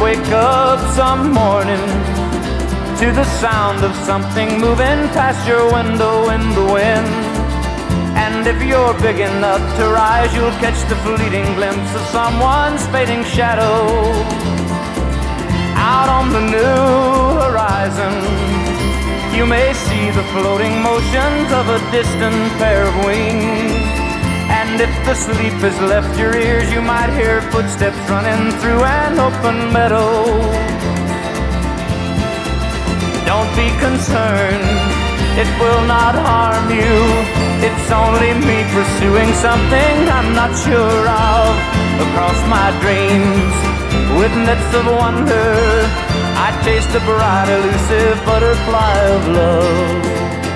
wake up some morning to the sound of something moving past your window in the wind. And if you're big enough to rise, you'll catch the fleeting glimpse of someone's fading shadow out on the new horizon. You may see the floating motions of a distant pair of wings. And if the sleep has left your ears, you might hear footsteps running through an open meadow. Don't be concerned, it will not harm you. It's only me pursuing something I'm not sure of. Across my dreams, with nets of wonder, I chase the bright, elusive butterfly of love.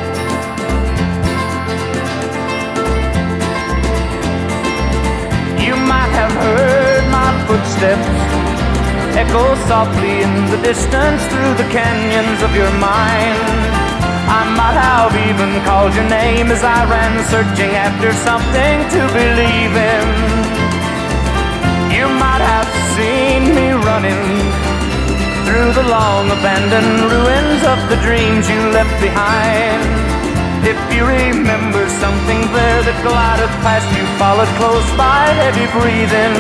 You might have heard my footsteps echo softly in the distance through the canyons of your mind. I might have even called your name as I ran searching after something to believe in. You might have seen me running through the long abandoned ruins of the dreams you left behind. If you remember something there that glided past you, followed close by heavy breathing,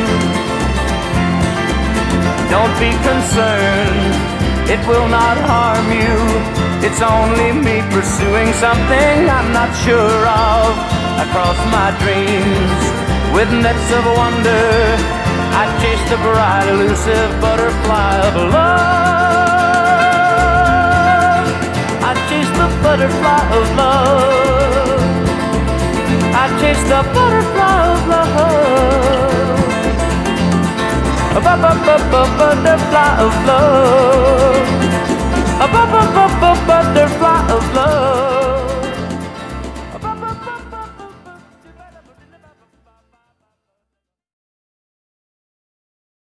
don't be concerned, it will not harm you. It's only me pursuing something I'm not sure of. Across my dreams, with nets of wonder, I chase the bright, elusive butterfly of love. I chase the butterfly of love. I chase the butterfly of love. A butterfly of love.